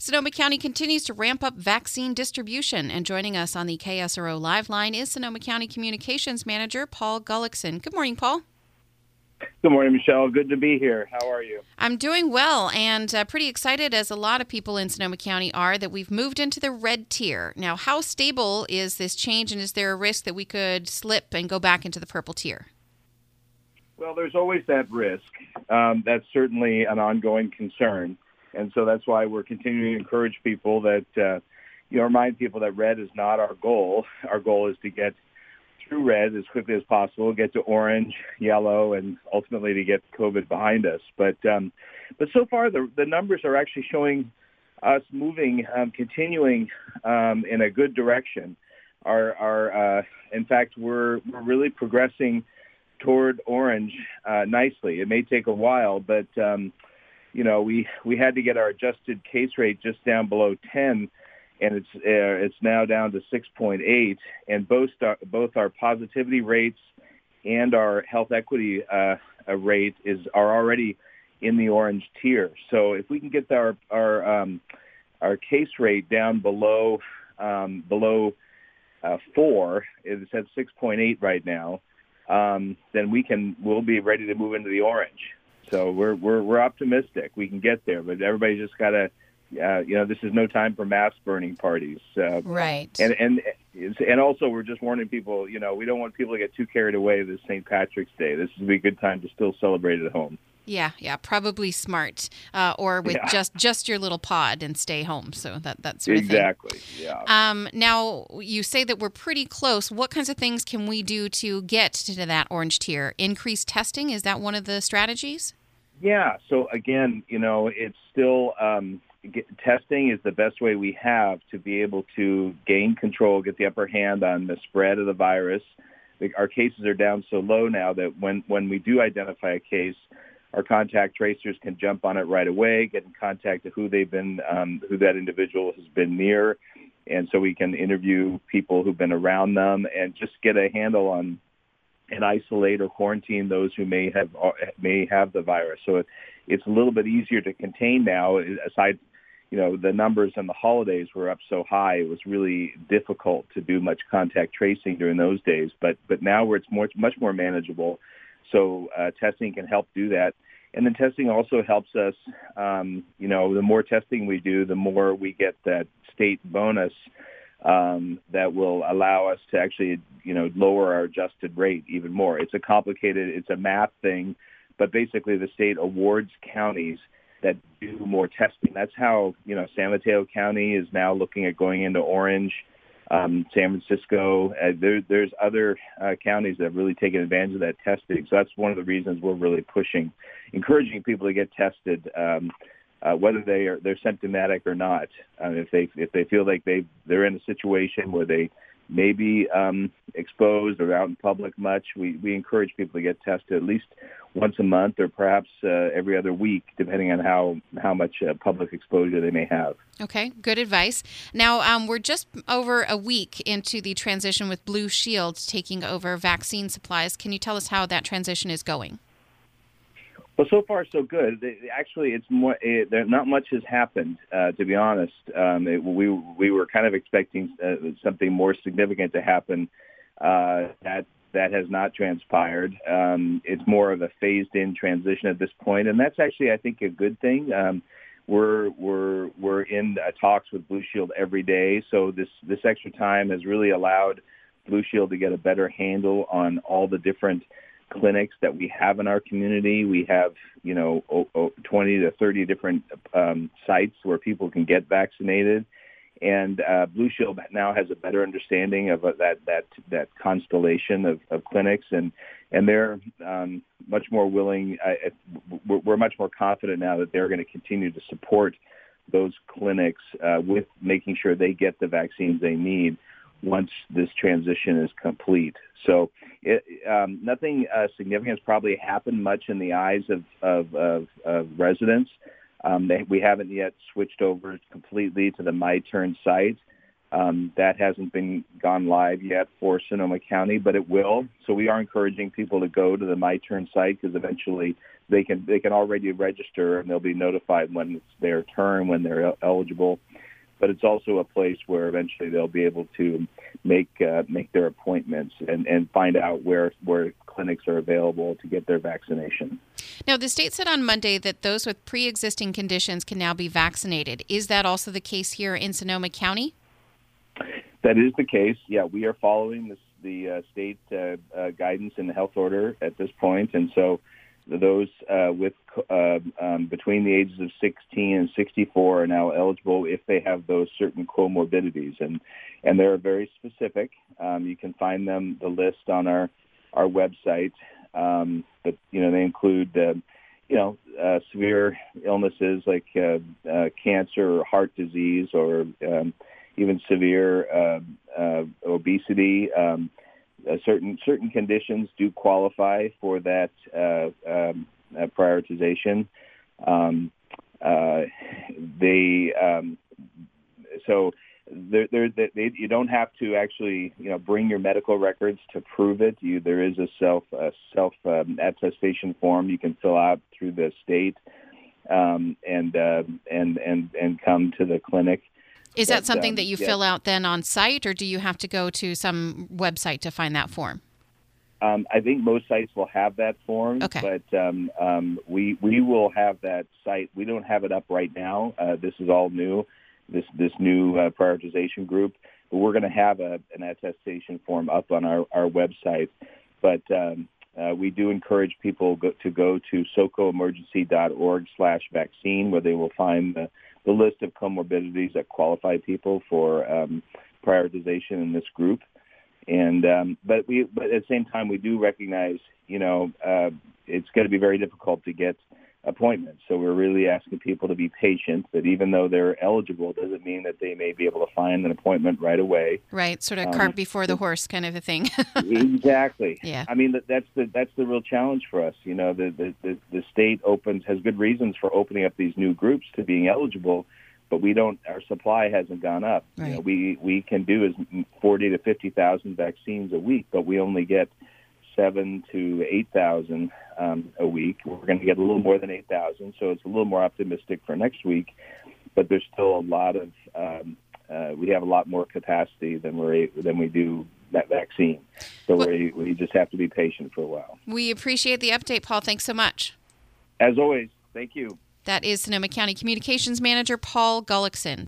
Sonoma County continues to ramp up vaccine distribution, and joining us on the KSRO Live line is Sonoma County Communications Manager Paul Gullickson. Good morning, Paul. Good morning, Michelle. Good to be here. How are you? I'm doing well and pretty excited, as a lot of people in Sonoma County are, that we've moved into the red tier. Now, how stable is this change, and is there a risk that we could slip and go back into the purple tier? Well, there's always that risk. That's certainly an ongoing concern. And so that's why we're continuing to encourage people that, remind people that red is not our goal. Our goal is to get through red as quickly as possible, get to orange, yellow, and ultimately to get COVID behind us. But so far, the numbers are actually showing us moving, continuing in a good direction. In fact, we're really progressing toward orange nicely. It may take a while, but we had to get our adjusted case rate just down below 10, and it's now down to 6.8. And both our positivity rates and our health equity rate are already in the orange tier. So if we can get our case rate down below 4, it's at 6.8 right now. Then we'll be ready to move into the orange. So we're optimistic we can get there, but everybody just gotta, this is no time for mass burning parties. Right. And also we're just warning people, we don't want people to get too carried away this St. Patrick's Day. This would be a good time to still celebrate at home. Yeah, probably smart, or with just your little pod and stay home. So that sort of thing. Exactly. Yeah. Now you say that we're pretty close. What kinds of things can we do to get to that orange tier? Increased testing, is that one of the strategies? Yeah. So again, it's still testing is the best way we have to be able to gain control, get the upper hand on the spread of the virus. Our cases are down so low now that when we do identify a case, our contact tracers can jump on it right away, get in contact with who that individual has been near, and so we can interview people who've been around them and just get a handle on and isolate or quarantine those who may have the virus. So it's a little bit easier to contain now. Aside, the numbers on the holidays were up so high, it was really difficult to do much contact tracing during those days. But now where it's much more manageable. So testing can help do that. And then testing also helps us, the more testing we do, the more we get that state bonus that will allow us to actually, lower our adjusted rate even more. It's a math thing, but basically the state awards counties that do more testing. That's how, San Mateo County is now looking at going into orange. San Francisco, there's other counties that have really taken advantage of that testing. So that's one of the reasons we're really encouraging people to get tested, whether they're symptomatic or not. If they feel like they're in a situation where they may be exposed or out in public much, we encourage people to get tested at least once a month or perhaps every other week, depending on how much public exposure they may have. Okay, good advice. Now, we're just over a week into the transition with Blue Shield taking over vaccine supplies. Can you tell us how that transition is going? Well, so far so good. Actually, it's more. Not much has happened, to be honest. We were kind of expecting something more significant to happen. That has not transpired. It's more of a phased-in transition at this point, and that's actually, I think, a good thing. We're in talks with Blue Shield every day, so this extra time has really allowed Blue Shield to get a better handle on all the different clinics that we have in our community. We have 20 to 30 different sites where people can get vaccinated. And Blue Shield now has a better understanding of that constellation of clinics, and they're much more willing. We're much more confident now that they're going to continue to support those clinics with making sure they get the vaccines they need once this transition is complete. So nothing significant has probably happened much in the eyes of residents. We haven't yet switched over completely to the My Turn site, That hasn't been gone live yet for Sonoma County, but it will. So we are encouraging people to go to the MyTurn site because eventually they can already register and they'll be notified when it's their turn, when they're eligible. But it's also a place where eventually they'll be able to make their appointments and find out where clinics are available to get their vaccination. Now, the state said on Monday that those with pre-existing conditions can now be vaccinated. Is that also the case here in Sonoma County? That is the case. Yeah, we are following the state guidance and the health order at this point, and so those with between the ages of 16 and 64 are now eligible if they have those certain comorbidities, and they're very specific. You can find the list on our website. But they include severe illnesses like cancer or heart disease or even severe obesity. Certain conditions do qualify for that prioritization. You don't have to actually bring your medical records to prove it. There is a self attestation form you can fill out through the state and come to the clinic. Is that something that you fill out then on site, or do you have to go to some website to find that form? I think most sites will have that form, okay. But we will have that site. We don't have it up right now. This is all new, this new prioritization group. But we're going to have an attestation form up on our website. But we do encourage people to go to socoemergency.org/vaccine, where they will find the list of comorbidities that qualify people for prioritization in this group. And but at the same time, we do recognize, it's going to be very difficult to get appointments. So we're really asking people to be patient, that even though they're eligible, doesn't mean that they may be able to find an appointment right away. Right, sort of cart before the horse kind of a thing. Exactly. Yeah. I mean, that's the real challenge for us. The state has good reasons for opening up these new groups to being eligible, but our supply hasn't gone up. Right. We can do as 40 to 50,000 vaccines a week, but we only get 7,000 to 8,000 a week. We're going to get a little more than 8,000, so it's a little more optimistic for next week. But there's still a lot of we have a lot more capacity than we do that vaccine. So we just have to be patient for a while. We appreciate the update, Paul. Thanks so much. As always, thank you. That is Sonoma County Communications Manager Paul Gullickson.